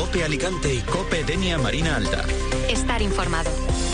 COPE Alicante y COPE Denia Marina Alta. Estar informado.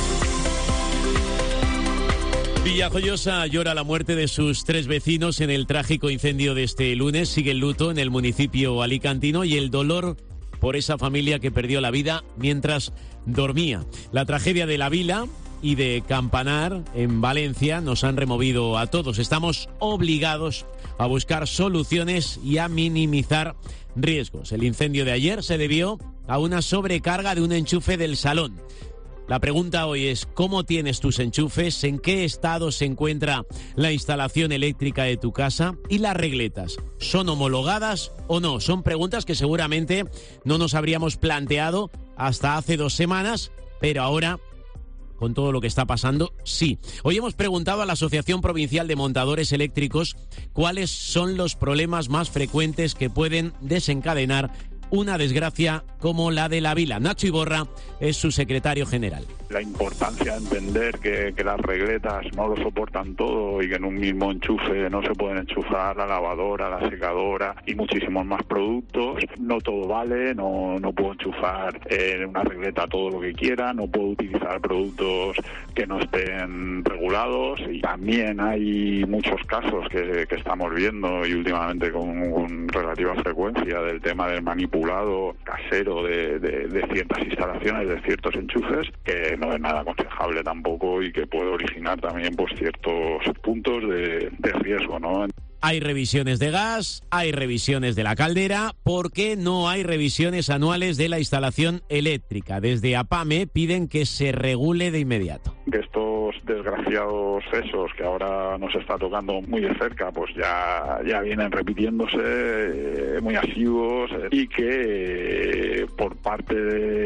Villajoyosa llora la muerte de sus 3 vecinos en el trágico incendio de este lunes. Sigue el luto en el municipio alicantino y el dolor por esa familia que perdió la vida mientras dormía. La tragedia de La Vila y de Campanar, en Valencia, nos han removido a todos. Estamos obligados a buscar soluciones y a minimizar riesgos. El incendio de ayer se debió a una sobrecarga de un enchufe del salón. La pregunta hoy es: ¿cómo tienes tus enchufes? ¿En qué estado se encuentra la instalación eléctrica de tu casa? ¿Y las regletas? ¿Son homologadas o no? Son preguntas que seguramente no nos habríamos planteado hasta hace 2 semanas, pero ahora, con todo lo que está pasando, sí. Hoy hemos preguntado a la Asociación Provincial de Montadores Eléctricos cuáles son los problemas más frecuentes que pueden desencadenar una desgracia como la de La Vila. Nacho Iborra es su secretario general. La importancia de entender que las regletas no lo soportan todo y que en un mismo enchufe no se pueden enchufar la lavadora, la secadora y muchísimos más productos. No todo vale, no puedo enchufar en una regleta todo lo que quiera, no puedo utilizar productos que no estén regulados, y también hay muchos casos que estamos viendo y últimamente con relativa frecuencia del tema del manipulado casero de ciertas instalaciones, de ciertos enchufes, que no es nada aconsejable tampoco y que puede originar también pues ciertos puntos de riesgo, ¿no? Hay revisiones de gas, hay revisiones de la caldera. ¿Por qué no hay revisiones anuales de la instalación eléctrica? Desde APAME piden que se regule de inmediato. Que estos desgraciados hechos que ahora nos está tocando muy de cerca, pues ya vienen repitiéndose muy asiduos, y que por parte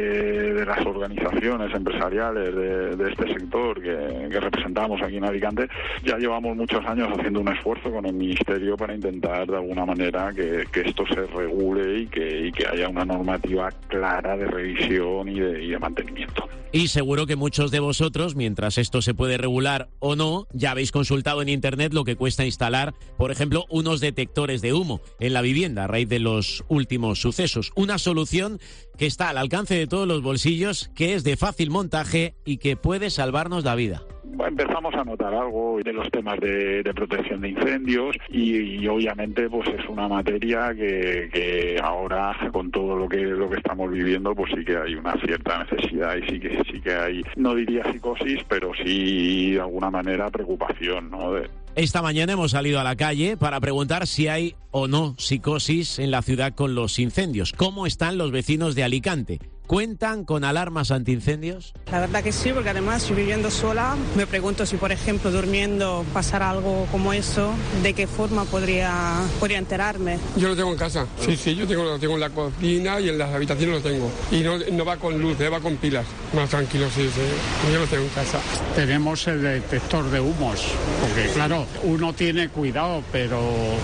de las organizaciones empresariales de este sector que representamos aquí en Alicante, ya llevamos muchos años haciendo un esfuerzo con el Ministerio para intentar de alguna manera que esto se regule y que haya una normativa clara de revisión y de mantenimiento. Y seguro que muchos de vosotros, mientras esto se puede regular o no, ya habéis consultado en internet lo que cuesta instalar, por ejemplo, unos detectores de humo en la vivienda a raíz de los últimos sucesos. Una solución que está al alcance de todos los bolsillos, que es de fácil montaje y que puede salvarnos la vida. Empezamos a notar algo de los temas de protección de incendios y obviamente pues es una materia que ahora, con todo lo que estamos viviendo, pues sí que hay una cierta necesidad y sí que hay, no diría psicosis, pero sí de alguna manera preocupación, ¿no? Esta mañana hemos salido a la calle para preguntar si hay o no psicosis en la ciudad con los incendios. ¿Cómo están los vecinos de Alicante? ¿Cuentan con alarmas antiincendios? La verdad que sí, porque además yo viviendo sola me pregunto si, por ejemplo, durmiendo pasara algo como eso, ¿de qué forma podría enterarme? Yo lo tengo en casa, sí, yo lo tengo en la cocina y en las habitaciones lo tengo. Y no va con luz, va con pilas. Más tranquilo, sí, yo lo tengo en casa. Tenemos el detector de humos, porque claro, uno tiene cuidado, pero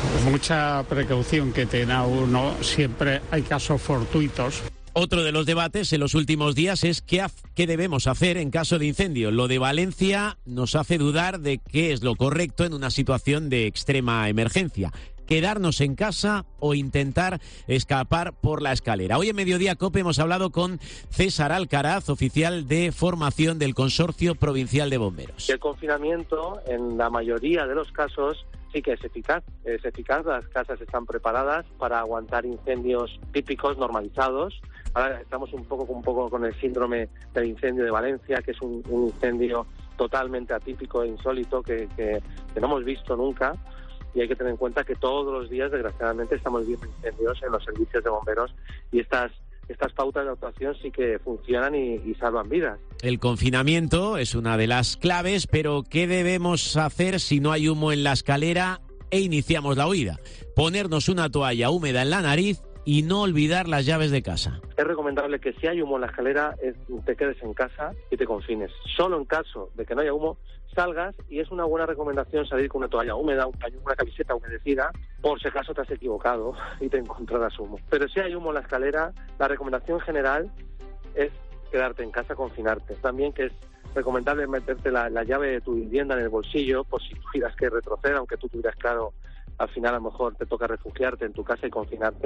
mucha precaución que tenga uno, siempre hay casos fortuitos. Otro de los debates en los últimos días es qué debemos hacer en caso de incendio. Lo de Valencia nos hace dudar de qué es lo correcto en una situación de extrema emergencia. ¿Quedarnos en casa o intentar escapar por la escalera? Hoy en Mediodía COPE hemos hablado con César Alcaraz, oficial de formación del Consorcio Provincial de Bomberos. El confinamiento, en la mayoría de los casos, sí que es eficaz. Las casas están preparadas para aguantar incendios típicos, normalizados. Ahora estamos un poco con el síndrome del incendio de Valencia, que es un incendio totalmente atípico e insólito que no hemos visto nunca. Y hay que tener en cuenta que todos los días, desgraciadamente, estamos viendo incendios en los servicios de bomberos, y estas pautas de actuación sí que funcionan y salvan vidas. El confinamiento es una de las claves, pero ¿qué debemos hacer si no hay humo en la escalera e iniciamos la huida? Ponernos una toalla húmeda en la nariz y no olvidar las llaves de casa. Es recomendable que si hay humo en la escalera te quedes en casa y te confines. Solo en caso de que no haya humo, salgas, y es una buena recomendación salir con una toalla húmeda, una camiseta humedecida, por si acaso te has equivocado y te encontrarás humo. Pero si hay humo en la escalera, la recomendación general es quedarte en casa, confinarte. También que es recomendable meterte la llave de tu vivienda en el bolsillo por si tuvieras que retroceder, aunque tú tuvieras claro, al final a lo mejor te toca refugiarte en tu casa y confinarte.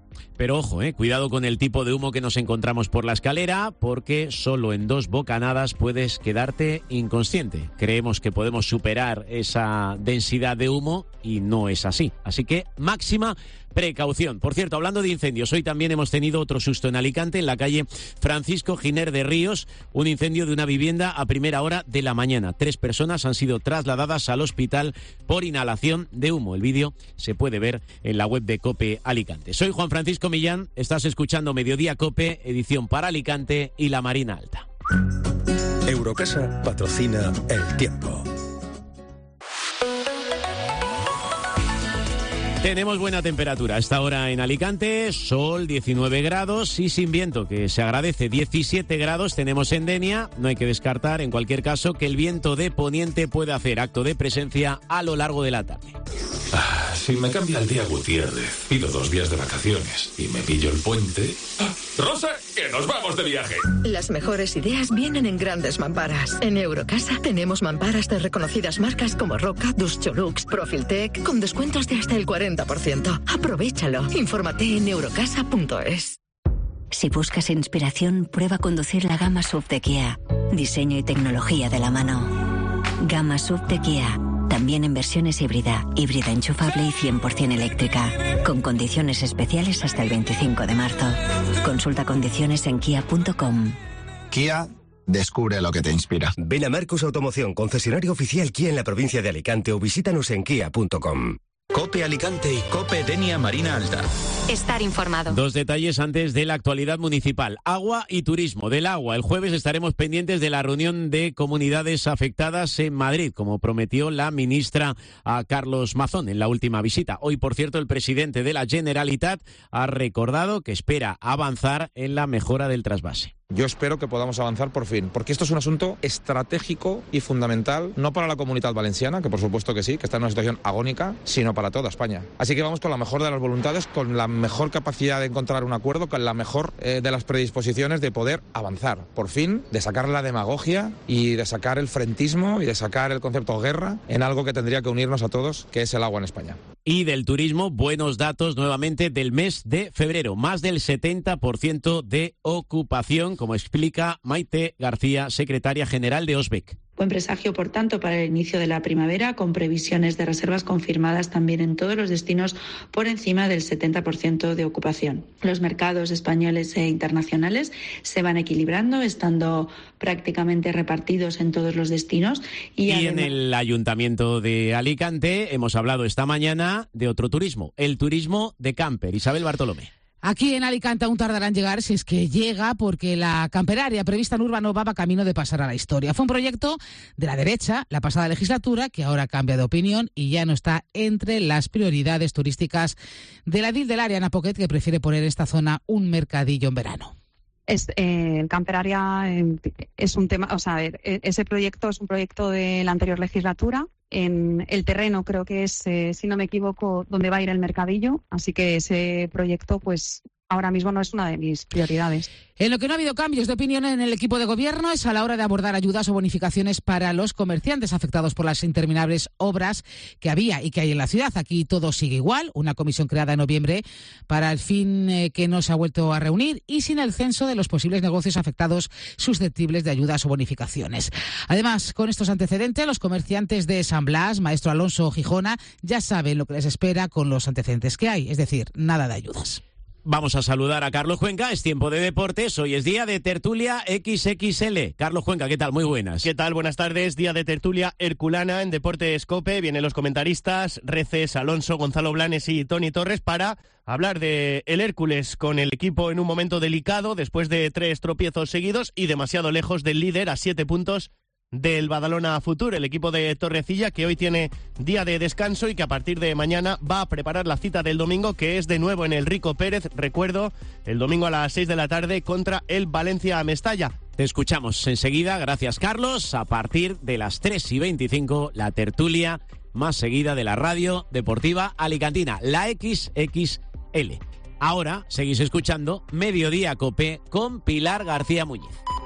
Pero ojo, cuidado con el tipo de humo que nos encontramos por la escalera, porque solo en 2 bocanadas puedes quedarte inconsciente. Creemos que podemos superar esa densidad de humo y no es así. Así que máxima precaución. Por cierto, hablando de incendios, hoy también hemos tenido otro susto en Alicante, en la calle Francisco Giner de Ríos, un incendio de una vivienda a primera hora de la mañana. 3 personas han sido trasladadas al hospital por inhalación de humo. El vídeo se puede ver en la web de COPE Alicante. Soy Juan Francisco Millán, estás escuchando Mediodía COPE, edición para Alicante y la Marina Alta. Eurocasa patrocina El Tiempo. Tenemos buena temperatura a esta hora en Alicante, sol 19 grados y sin viento, que se agradece. 17 grados tenemos en Denia. No hay que descartar, en cualquier caso, que el viento de poniente puede hacer acto de presencia a lo largo de la tarde. Si me cambia el día Gutiérrez, pido 2 días de vacaciones y me pillo el puente... ¡Rosa, que nos vamos de viaje! Las mejores ideas vienen en grandes mamparas. En Eurocasa tenemos mamparas de reconocidas marcas como Roca, Duscholux, Profiltec, con descuentos de hasta el 40%. Aprovéchalo. Infórmate en eurocasa.es. Si buscas inspiración, prueba conducir la gama SUV de Kia. Diseño y tecnología de la mano. Gama SUV de Kia. También en versiones híbrida enchufable y 100% eléctrica. Con condiciones especiales hasta el 25 de marzo. Consulta condiciones en kia.com. Kia, descubre lo que te inspira. Ven a Marcus Automoción, concesionario oficial Kia en la provincia de Alicante, o visítanos en kia.com. COPE Alicante y COPE Denia Marina Alta. Estar informado. 2 detalles antes de la actualidad municipal. Agua y turismo. Del agua, el jueves estaremos pendientes de la reunión de comunidades afectadas en Madrid, como prometió la ministra a Carlos Mazón en la última visita. Hoy, por cierto, el presidente de la Generalitat ha recordado que espera avanzar en la mejora del trasvase. Yo espero que podamos avanzar por fin, porque esto es un asunto estratégico y fundamental, no para la Comunidad Valenciana, que por supuesto que sí, que está en una situación agónica, sino para toda España. Así que vamos con la mejor de las voluntades, con la mejor capacidad de encontrar un acuerdo, con la mejor de las predisposiciones de poder avanzar, por fin, de sacar la demagogia y de sacar el frentismo y de sacar el concepto guerra en algo que tendría que unirnos a todos, que es el agua en España. Y del turismo, buenos datos nuevamente del mes de febrero. Más del 70% de ocupación, como explica Maite García, secretaria general de OSBEC. Buen presagio, por tanto, para el inicio de la primavera, con previsiones de reservas confirmadas también en todos los destinos por encima del 70% de ocupación. Los mercados españoles e internacionales se van equilibrando, estando prácticamente repartidos en todos los destinos. Y en el Ayuntamiento de Alicante hemos hablado esta mañana de otro turismo, el turismo de camper. Isabel Bartolomé. Aquí en Alicante aún tardará en llegar, si es que llega, porque la camperaria prevista en Urbanova va camino de pasar a la historia. Fue un proyecto de la derecha la pasada legislatura, que ahora cambia de opinión y ya no está entre las prioridades turísticas de la edil del área, Ana Poquet, que prefiere poner en esta zona un mercadillo en verano. El camperaria es un tema, o sea, ese proyecto es un proyecto de la anterior legislatura. En el terreno creo que es, si no me equivoco, donde va a ir el mercadillo, así que ese proyecto pues ahora mismo no es una de mis prioridades. En lo que no ha habido cambios de opinión en el equipo de gobierno es a la hora de abordar ayudas o bonificaciones para los comerciantes afectados por las interminables obras que había y que hay en la ciudad. Aquí todo sigue igual, una comisión creada en noviembre para el fin que no se ha vuelto a reunir y sin el censo de los posibles negocios afectados susceptibles de ayudas o bonificaciones. Además, con estos antecedentes, los comerciantes de San Blas, Maestro Alonso o Gijona ya saben lo que les espera con los antecedentes que hay, es decir, nada de ayudas. Vamos a saludar a Carlos Cuenca, es tiempo de deportes, hoy es día de tertulia XXL. Carlos Cuenca, ¿qué tal? Muy buenas. ¿Qué tal? Buenas tardes, día de tertulia herculana en Deportes COPE. Vienen los comentaristas Reces, Alonso, Gonzalo Blanes y Toni Torres para hablar de el Hércules con el equipo en un momento delicado después de 3 tropiezos seguidos y demasiado lejos del líder a 7 puntos del Badalona Futur, el equipo de Torrecilla, que hoy tiene día de descanso y que a partir de mañana va a preparar la cita del domingo, que es de nuevo en el Rico Pérez, recuerdo, el domingo a las 6 de la tarde contra el Valencia Mestalla. Te escuchamos enseguida, gracias Carlos, a partir de las 3:25, la tertulia más seguida de la radio deportiva alicantina, la XXL. Ahora seguís escuchando Mediodía COPE con Pilar García Muñiz.